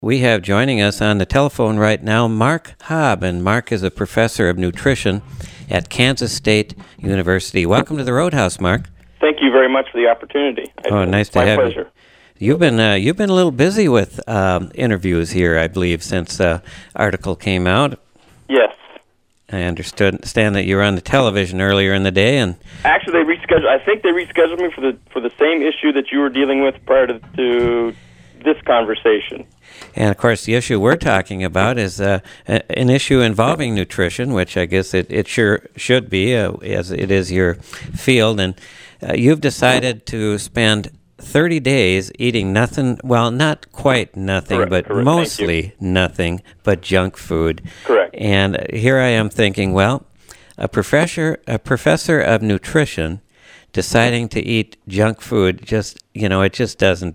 We have joining us on the telephone right now Mark Hobb, and Mark is a professor of nutrition at Kansas State University. Welcome to the Roadhouse, Mark. Thank you very much for the opportunity. Nice to have you. My pleasure. You've been a little busy with interviews here, I believe, since the article came out. Yes. I understand that you were on the television earlier in the day, and actually they rescheduled. I think they rescheduled me for the same issue that you were dealing with prior to this conversation. And of course, the issue we're talking about is an issue involving nutrition, which I guess it sure should be, as it is your field. And you've decided to spend 30 days eating nothing, well, not quite nothing, correct. Mostly nothing but junk food. Correct. And here I am thinking, well, a professor of nutrition deciding to eat junk food, it just doesn't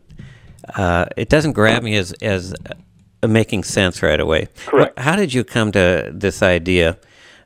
grab me as making sense right away. Correct. How did you come to this idea,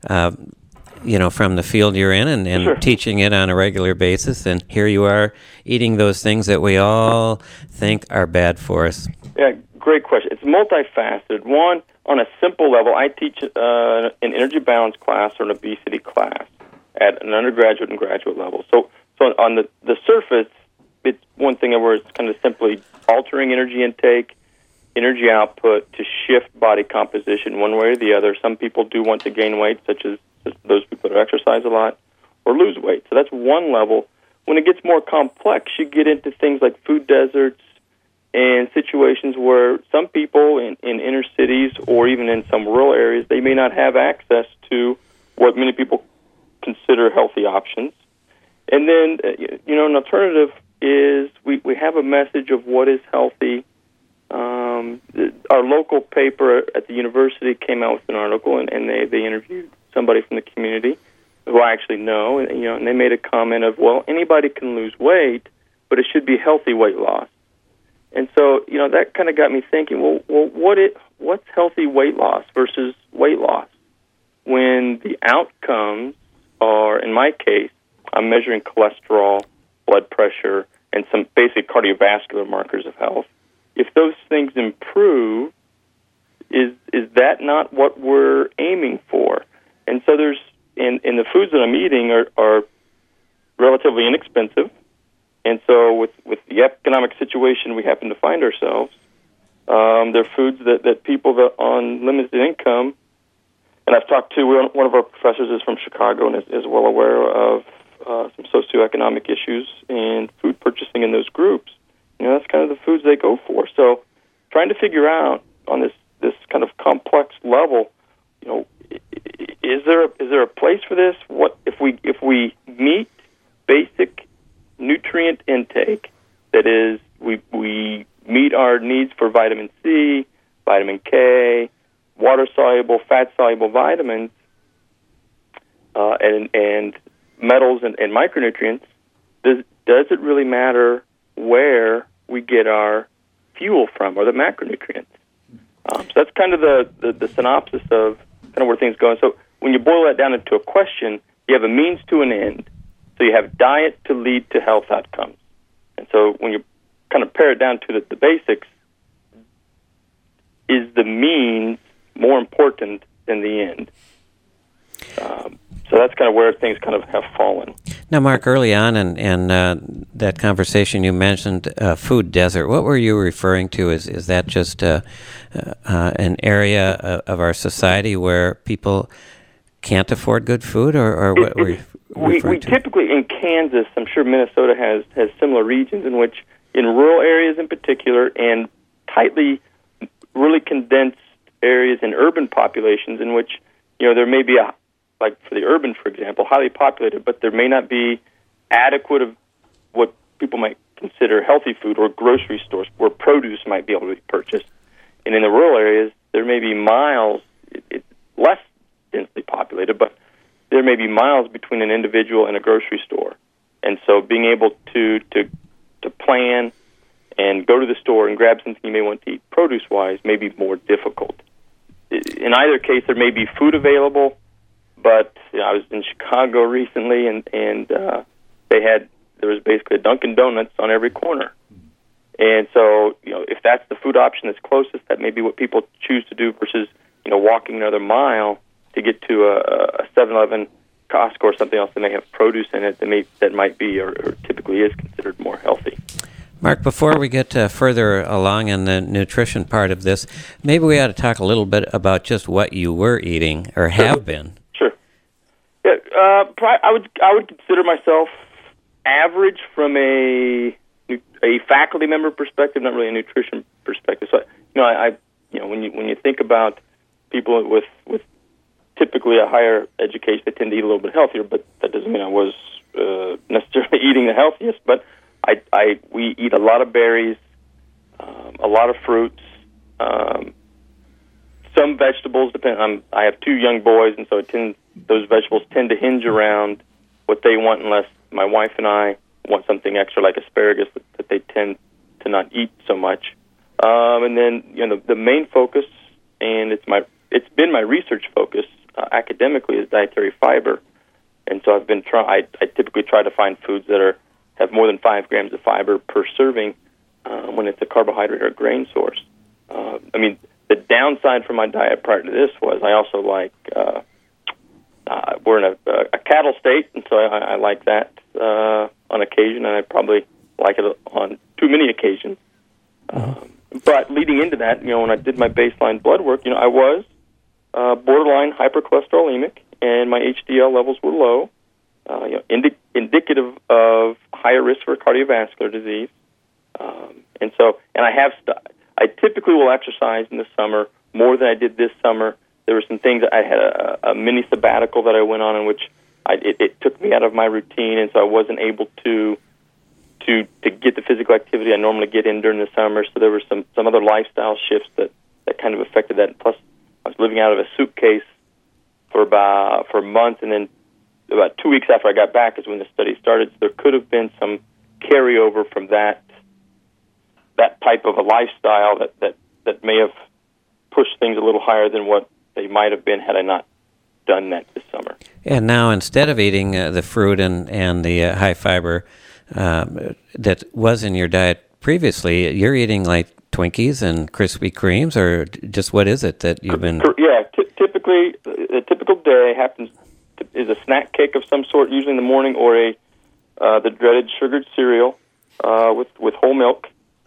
from the field you're in and Sure. teaching it on a regular basis, and here you are eating those things that we all think are bad for us? Yeah, great question. It's multifaceted. One, on a simple level, I teach an energy balance class or an obesity class at an undergraduate and graduate level. So on the surface, it's one thing where it's kind of simply altering energy intake, energy output to shift body composition one way or the other. Some people do want to gain weight, such as those people that exercise a lot, or lose weight. So that's one level. When it gets more complex, you get into things like food deserts and situations where some people in inner cities or even in some rural areas, they may not have access to what many people consider healthy options. And then, an alternative is we have a message of what is healthy. Our local paper at the university came out with an article, and they interviewed somebody from the community who I actually know, and they made a comment of, well, anybody can lose weight, but it should be healthy weight loss. And so, that kind of got me thinking, well, what's healthy weight loss versus weight loss? When the outcomes are, in my case, I'm measuring cholesterol, blood pressure, and some basic cardiovascular markers of health. If those things improve, is that not what we're aiming for? And so there's, in the foods that I'm eating are relatively inexpensive. And so with the economic situation we happen to find ourselves, they're foods that people that on limited income, and I've talked to, one of our professors is from Chicago and is well aware of some socioeconomic issues and food purchasing in those groups. That's kind of the foods they go for. So trying to figure out on this kind of complex level, is there a place for this? What if we meet basic nutrient intake, that is, we meet our needs for vitamin C, vitamin K, water-soluble, fat-soluble vitamins, and metals and micronutrients, does it really matter where we get our fuel from, or the macronutrients? So that's kind of the synopsis of kind of where things go. And so when you boil that down into a question, you have a means to an end. So you have diet to lead to health outcomes. And so when you kind of pare it down to the basics, is the means more important than the end? So that's kind of where things kind of have fallen. Now, Mark, early on in that conversation, you mentioned food desert. What were you referring to? Is that just an area of our society where people can't afford good food, or what were you referring to? We typically, in Kansas, I'm sure Minnesota has similar regions in which, in rural areas in particular, and tightly, really condensed areas in urban populations in which, there may be like for the urban, for example, highly populated, but there may not be adequate of what people might consider healthy food, or grocery stores where produce might be able to be purchased. And in the rural areas, there may be miles, it's less densely populated, but there may be miles between an individual and a grocery store. And so being able to plan and go to the store and grab something you may want to eat produce-wise may be more difficult. In either case, there may be food available, but I was in Chicago recently, and there was basically a Dunkin' Donuts on every corner. And so, if that's the food option that's closest, that may be what people choose to do versus, walking another mile to get to a 7-Eleven, Costco, or something else that may have produce in it that might be or typically is considered more healthy. Mark, before we get further along in the nutrition part of this, maybe we ought to talk a little bit about just what you were eating or have been. Sure. Yeah, I would consider myself average from a faculty member perspective, not really a nutrition perspective. So, when you think about people with typically a higher education, they tend to eat a little bit healthier, but that doesn't mean I was necessarily eating the healthiest. But we eat a lot of berries, a lot of fruits, some vegetables. I have 2 young boys, and so those vegetables tend to hinge around what they want, unless my wife and I want something extra like asparagus that they tend to not eat so much. And then the main focus, and it's been my research focus academically, is dietary fiber. And so I typically try to find foods that have more than 5 grams of fiber per serving when it's a carbohydrate or grain source. The downside for my diet prior to this was I also like, we're in a cattle state, and so I like that on occasion, and I probably like it on too many occasions. But leading into that, when I did my baseline blood work, I was borderline hypercholesterolemic, and my HDL levels were low, indicative of higher risk for cardiovascular disease. I typically will exercise in the summer more than I did this summer. There were some things I had a mini sabbatical that I went on in which it took me out of my routine, and so I wasn't able to get the physical activity I normally get in during the summer. So there were some other lifestyle shifts that kind of affected that. Plus, I was living out of a suitcase for a month, and then about 2 weeks after I got back is when the study started. So there could have been some carryover from that type of a lifestyle that may have pushed things a little higher than what they might have been had I not done that this summer. And now, instead of eating the fruit and the high fiber that was in your diet previously, you're eating like Twinkies and Krispy Kremes, or just what is it that you've been... Yeah, typically, a typical day is a snack cake of some sort, usually in the morning, or the dreaded sugared cereal with whole milk.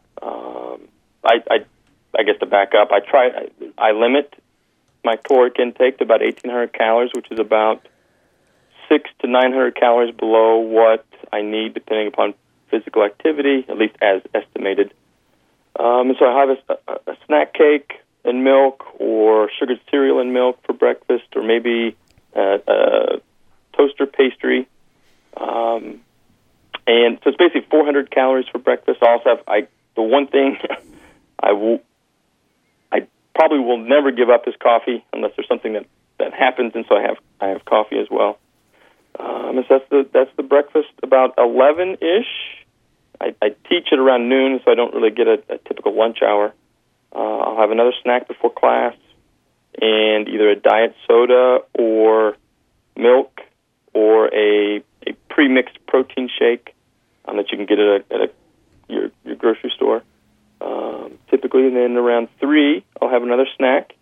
I guess to back up, I limit my caloric intake to about 1,800 calories, which is about 600 to 900 calories below what I need, depending upon physical activity, at least as estimated. And so I have a snack cake and milk, or sugared cereal and milk for breakfast, or maybe a toaster pastry. And so it's basically 400 calories for breakfast. I also have the one thing I probably will never give up is coffee, unless there's something that happens, and so I have coffee as well. So that's the breakfast. About 11-ish. I teach at around noon, so I don't really get a typical lunch hour. I'll have another snack before class, and either a diet soda or milk, or a pre-mixed protein shake that you can get at your grocery store. Typically, and then around 3, I'll have another snack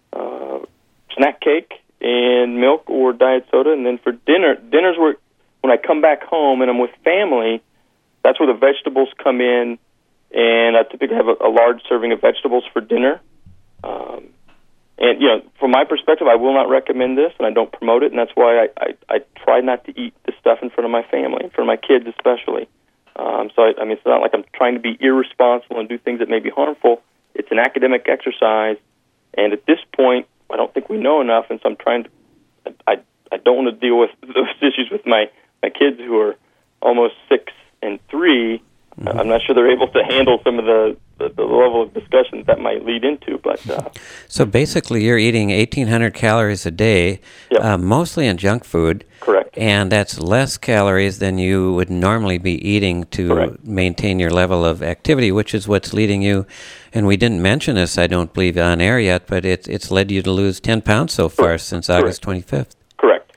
cake and milk or diet soda. And then for dinner's where when I come back home and I'm with family, that's where the vegetables come in, and I typically have a large serving of vegetables for dinner. And from my perspective, I will not recommend this, and I don't promote it, and that's why I try not to eat this stuff in front of my family, in front of my kids especially. So it's not like I'm trying to be irresponsible and do things that may be harmful. It's an academic exercise, and at this point, I don't think we know enough, and so I'm trying to. I don't want to deal with those issues with my kids who are almost 6 and 3. Mm-hmm. I'm not sure they're able to handle some of the level of discussion that might lead into. But so basically, you're eating 1,800 calories a day, yep. Mostly in junk food. Correct. And that's less calories than you would normally be eating to Correct. maintain your level of activity, which is what's leading you. And we didn't mention this, I don't believe, on air yet, but it's led you to lose 10 pounds so far Correct. since August 25th. Correct.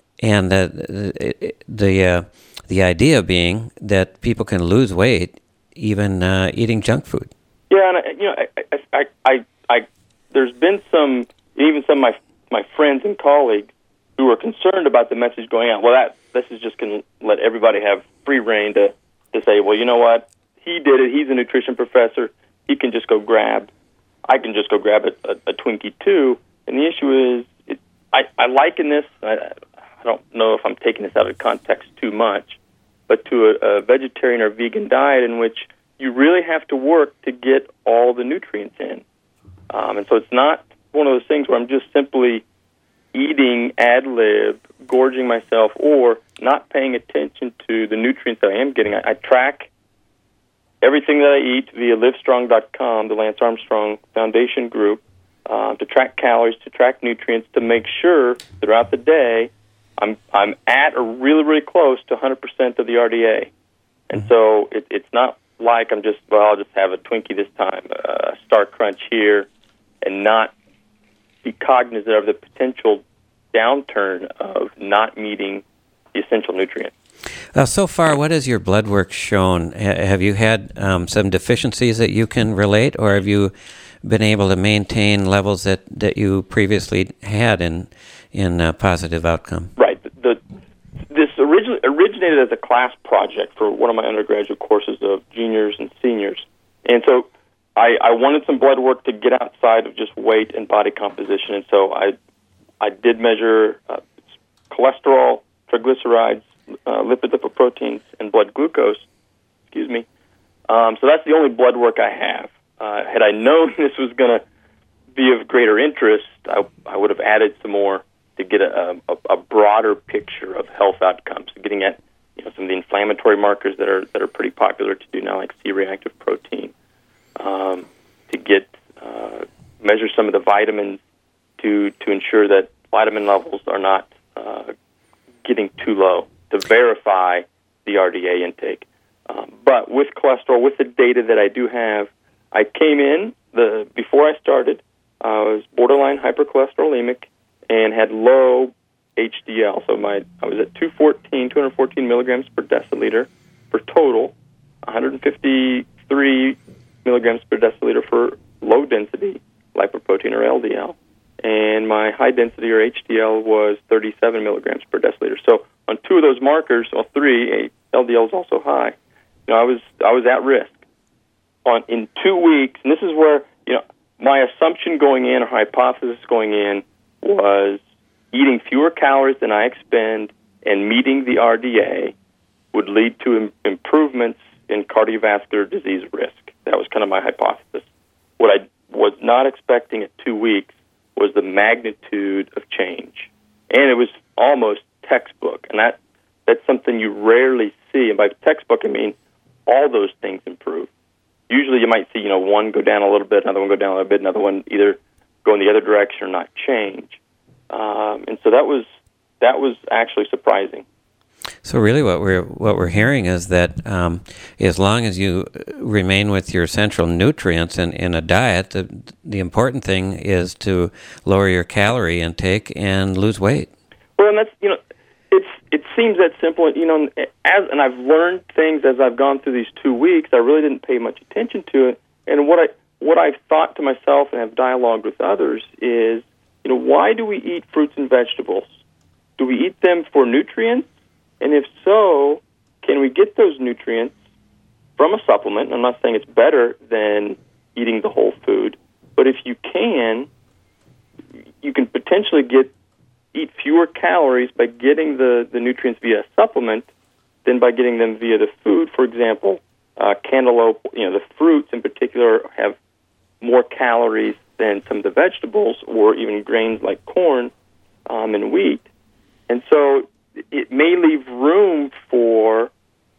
And the idea being that people can lose weight even eating junk food. Yeah, and there's been some of my friends and colleagues who are concerned about the message going out. Well, this is just going to let everybody have free reign to say, well, you know what, he did it. He's a nutrition professor. I can just go grab a Twinkie too. And the issue is, I liken this. I don't know if I'm taking this out of context too much, but to a vegetarian or vegan diet in which you really have to work to get all the nutrients in. And so it's not one of those things where I'm just simply eating ad lib, gorging myself, or not paying attention to the nutrients that I am getting. I track everything that I eat via Livestrong.com, the Lance Armstrong Foundation group, to track calories, to track nutrients, to make sure throughout the day I'm at or really, really close to 100% of the RDA. And so it's not like I'll just have a Twinkie this time, a Star Crunch here, and not be cognizant of the potential downturn of not meeting the essential nutrients. So far, what has your blood work shown? Have you had some deficiencies that you can relate, or have you been able to maintain levels that you previously had in positive outcome? Right. This originated as a class project for one of my undergraduate courses of juniors and seniors. And so I wanted some blood work to get outside of just weight and body composition. And so I did measure cholesterol, triglycerides, lipid lipoproteins, and blood glucose. Excuse me. So that's the only blood work I have. Had I known this was going to be of greater interest, I would have added some more to get a broader picture of health outcomes, getting at some of the inflammatory markers that are pretty popular to do now, like C-reactive protein, to get measure some of the vitamins to ensure that vitamin levels are not getting too low, to verify the RDA intake. But with cholesterol, with the data that I do have, I came in before I started. I was borderline hypercholesterolemic and had low HDL. So I was at 214 milligrams per deciliter for total, 153 milligrams per deciliter for low density lipoprotein or LDL, and my high density or HDL was 37 milligrams per deciliter. So on two of those markers, or three, LDL is also high. I was at risk. In 2 weeks, and this is where my assumption going in, or hypothesis going in, was eating fewer calories than I expend and meeting the RDA would lead to improvements in cardiovascular disease risk. That was kind of my hypothesis. What I was not expecting at 2 weeks was the magnitude of change. And it was almost textbook. And that's something you rarely see. And by textbook, I mean all those things improve. Usually you might see, one go down a little bit, another one go down a little bit, another one either go in the other direction or not change. And so that was actually surprising. So really what we're hearing is that as long as you remain with your essential nutrients in a diet, the important thing is to lower your calorie intake and lose weight. Well, and that's, it seems that simple, and I've learned things as I've gone through these 2 weeks. I really didn't pay much attention to it. And what I've thought to myself and have dialogued with others is, why do we eat fruits and vegetables? Do we eat them for nutrients? And if so, can we get those nutrients from a supplement? I'm not saying it's better than eating the whole food, but if you can potentially eat fewer calories by getting the nutrients via a supplement than by getting them via the food. For example, cantaloupe, the fruits in particular have more calories than some of the vegetables or even grains like corn and wheat. And so it may leave room for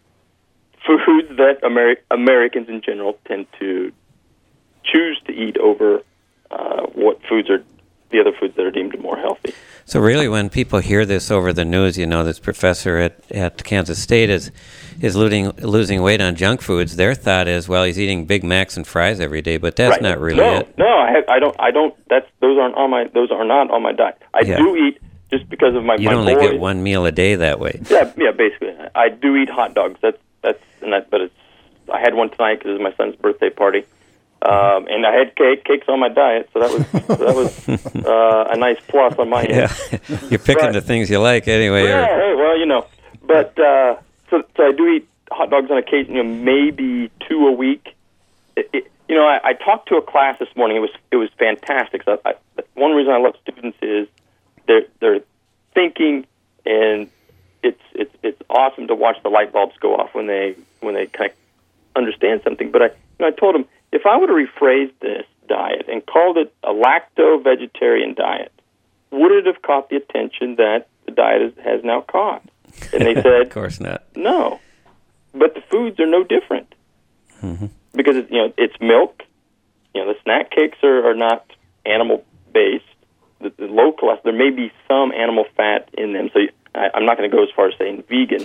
foods that Americans in general tend to choose to eat over what foods are the other foods that are deemed more healthy. So really, when people hear this over the news, this professor at Kansas State is losing weight on junk foods, their thought is, well, he's eating Big Macs and fries every day, but that's not really it. No, I don't. Those are not on my diet. I do eat just because of my. You only get one meal a day that way. Yeah, basically, I do eat hot dogs. But I had one tonight because it was my son's birthday party. And I had cake's on my diet, so that was a nice plus on my end. Yeah, you're picking the things you like anyway. Yeah, hey, well, but so I do eat hot dogs on occasion, maybe 2 a week. I talked to a class this morning. It was fantastic. So one reason I love students is they're thinking, and it's awesome to watch the light bulbs go off when they kind of understand something. But I told them, if I were to rephrase this diet and called it a lacto-vegetarian diet, would it have caught the attention that the diet has now caught? And they said, of course not. No, but the foods are no different because it's milk. The snack cakes are not animal-based. The low cholesterol, there may be some animal fat in them, so I'm not going to go as far as saying vegan,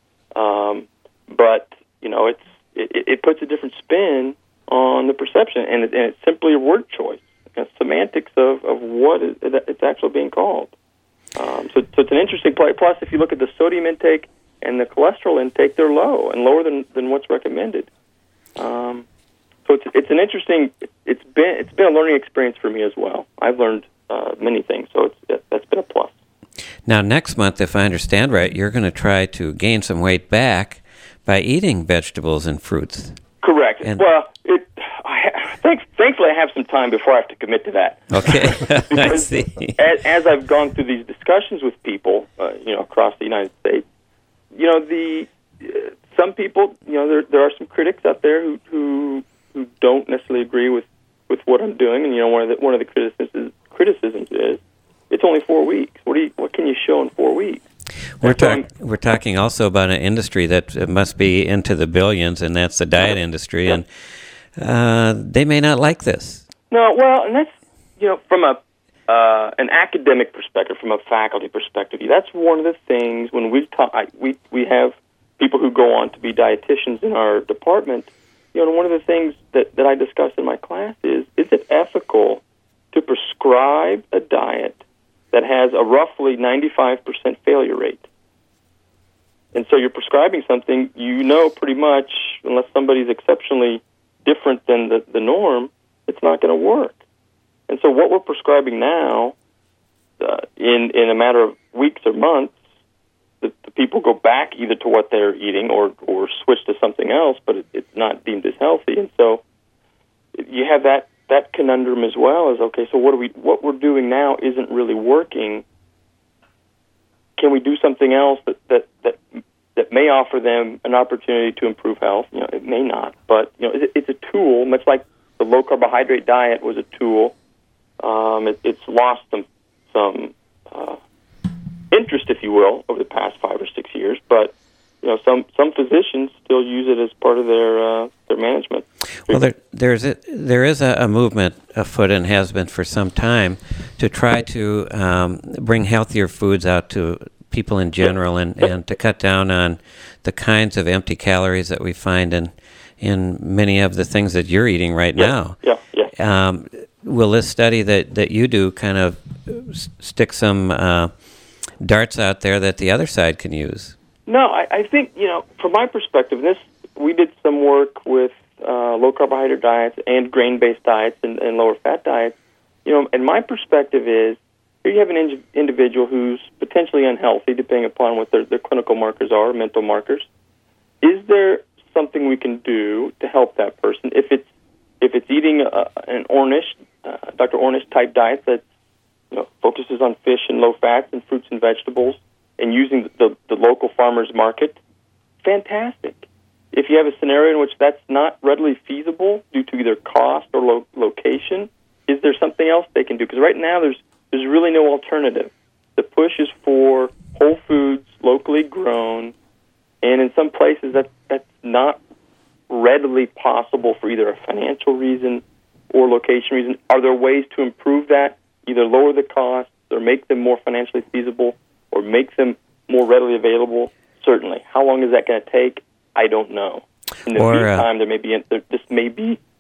but it puts a different spin on the perception, and it's simply a word choice, semantics of what it's actually being called. So it's an interesting play. Plus, if you look at the sodium intake and the cholesterol intake, they're low and lower than what's recommended. So it's an interesting. It's been a learning experience for me as well. I've learned many things, so that's been a plus. Now, next month, if I understand right, you're going to try to gain some weight back by eating vegetables and fruits. Correct. Thankfully, I have some time before I have to commit to that. Okay, I see. As I've gone through these discussions with people, across the United States, some people, there are some critics out there who don't necessarily agree with what I'm doing, and one of the criticisms is it's only 4 weeks. What can you show in 4 weeks? We're talking also about an industry that must be into the billions, and that's the diet industry, and they may not like this. No, well, and that's from an academic perspective, from a faculty perspective, that's one of the things when we have people who go on to be dietitians in our department. One of the things that I discuss in my class is it ethical to prescribe a diet that has a roughly 95% failure rate? And so you're prescribing something pretty much, unless somebody's exceptionally different than the norm, it's not going to work. And so what we're prescribing now, in a matter of weeks or months, the people go back either to what they're eating or switch to something else, but it's not deemed as healthy. And so you have that conundrum as well as, okay, so what we're doing now isn't really working. Can we do something else that may offer them an opportunity to improve health? It may not, but it's a tool, much like the low carbohydrate diet was a tool. It's lost some interest, if you will, over the past 5 or 6 years, but some physicians still use it as part of their management. Well, there is a movement afoot and has been for some time to try to bring healthier foods out to people in general and to cut down on the kinds of empty calories that we find in many of the things that you're eating right now. Yeah. Will this study that you do kind of stick some darts out there that the other side can use? No, I think, from my perspective, we did some work with low carbohydrate diets and grain-based diets and lower fat diets. And my perspective is, here you have an individual who's potentially unhealthy, depending upon what their clinical markers are, mental markers. Is there something we can do to help that person? If it's eating an Ornish, Dr. Ornish type diet that focuses on fish and low fats and fruits and vegetables, and using the local farmer's market, fantastic. If you have a scenario in which that's not readily feasible due to either cost or location, is there something else they can do? Because right now there's really no alternative. The push is for whole foods, locally grown, and in some places that's not readily possible for either a financial reason or location reason. Are there ways to improve that, either lower the costs or make them more financially feasible or make them more readily available? Certainly. How long is that going to take? I don't know. In the meantime, this may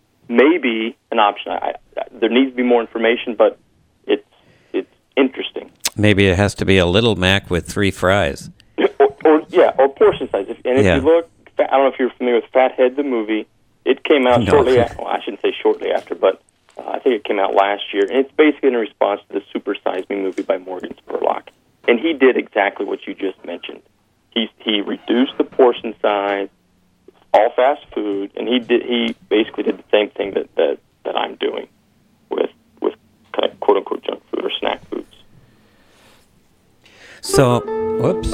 be an option. There needs to be more information, but it's interesting. Maybe it has to be a Little Mac with 3 fries. or portion size. If you look, I don't know if you're familiar with Fathead, the movie. It came out shortly after, well, I shouldn't say shortly after, but I think it came out last year. And it's basically in response to the Super Size Me movie by Morgan Spurlock. And he did exactly what you just mentioned. He reduced the portion size, all fast food, and he basically did the same thing that I'm doing with kind of quote unquote junk food or snack foods. So, whoops.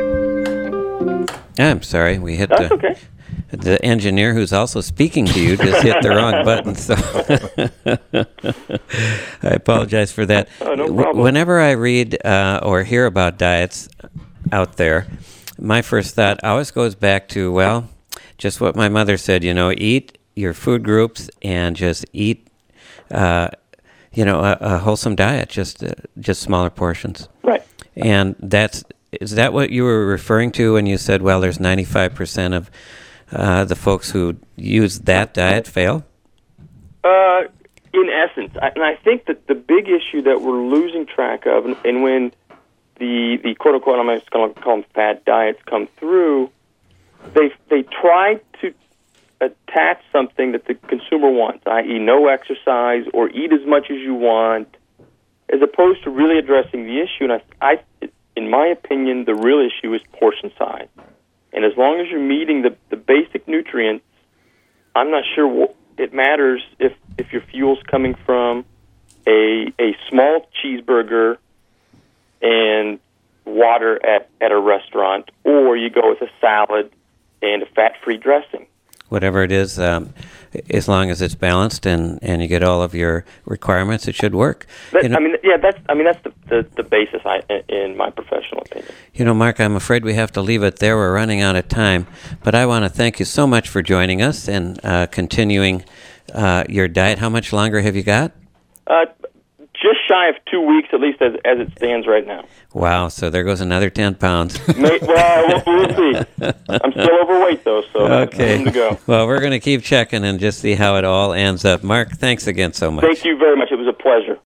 I'm sorry, we hit That's okay. The engineer who's also speaking to you just hit the wrong button, so I apologize for that. No problem. Whenever I read or hear about diets out there, my first thought always goes back to, well, just what my mother said, eat your food groups and just eat, a wholesome diet, just smaller portions. Right. And is that what you were referring to when you said, well, there's 95% of the folks who use that diet fail? In essence, and I think that the big issue that we're losing track of, and when the quote unquote, I'm just going to call them fad diets, come through, they try to attach something that the consumer wants, i.e., no exercise or eat as much as you want, as opposed to really addressing the issue. And I in my opinion, the real issue is portion size. And as long as you're meeting the basic nutrients, I'm not sure it matters if your fuel's coming from a small cheeseburger and water at a restaurant, or you go with a salad and a fat-free dressing. Whatever it is, as long as it's balanced and you get all of your requirements, it should work. That's the basis in my professional opinion. Mark, I'm afraid we have to leave it there. We're running out of time, but I want to thank you so much for joining us and continuing your diet. How much longer have you got? Just shy of 2 weeks, at least as it stands right now. Wow, so there goes another 10 pounds. We'll see. I'm still overweight, though, so okay. Time to go. Well, we're going to keep checking and just see how it all ends up. Mark, thanks again so much. Thank you very much. It was a pleasure.